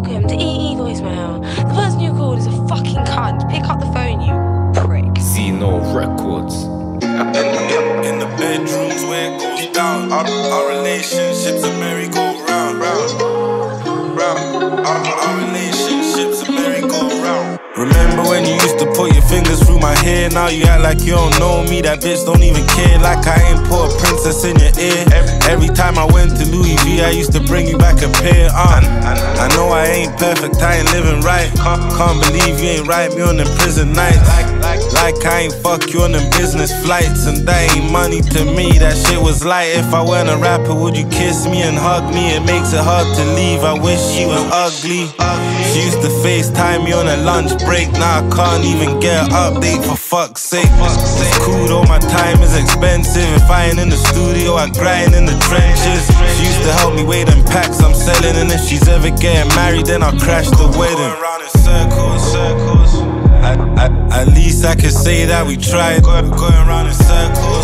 Welcome to EE voicemail. The person you called is a fucking cunt. Pick up the phone, you prick. Zeno Records. In the bedrooms where it goes down. Our relationships a merry-go-round. Our relationships a merry-go-round. Remember when you used to put your fingers through my hair? Now you act like you don't know me. That bitch don't even care. Like I ain't put a princess in your ear. Every time I went to Louis V, I used to bring you back a pair. I know I ain't perfect, I ain't living right. Can't believe you ain't write me on them prison nights. Like I ain't fuck you on them business flights. And that ain't money to me, that shit was light. If I weren't a rapper, would you kiss me and hug me? It makes it hard to leave, I wish she was ugly. She used to FaceTime me on a lunch break. Now I can't even get an update, for fuck's sake. It's cool though, my time is expensive. If I ain't in the studio, I grind in the trenches. She used to help me weigh them packs I'm selling. And if she's ever getting married, then I'll crash the wedding. Going round in circles. At least I can say that we tried. Going round in circles.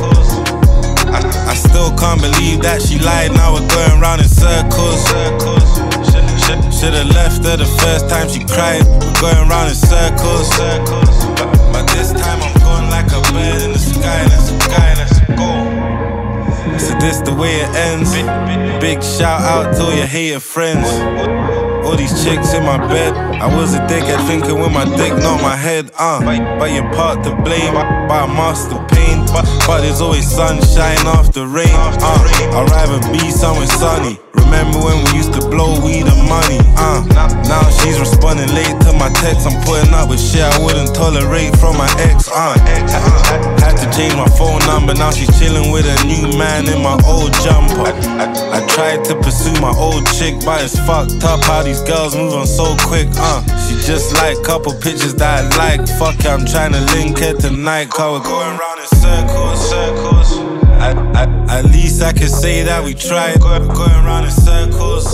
I still can't believe that she lied. Now we're going round in circles. Should've left her the first time she cried. We're going round in circles. But this time I'm going like a bird in the sky. Let's go. So this the way it ends. Big shout out to all your hater friends. All these chicks in my bed. I was a dickhead thinking with my dick, not my head. But you're part to blame, but I master pain. But there's always sunshine after rain. I'd rather be somewhere sunny. Remember when we used to blow weed and money? Now she's responding late to my texts. I'm putting up with shit I wouldn't tolerate from my ex. Had to change my phone number. Now she's chilling with a new man in my old jumper. I tried to pursue my old chick, but it's fucked up how these girls move on so quick. She just like couple pictures that I like. Fuck it, I'm trying to link her tonight. Cause we're going round in circles. At least I can say that we tried. Going round in circles.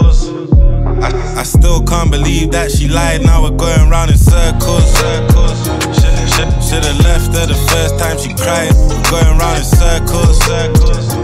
I still can't believe that she lied. Now we're going round in circles. Should've left her the first time she cried. We're going round in circles.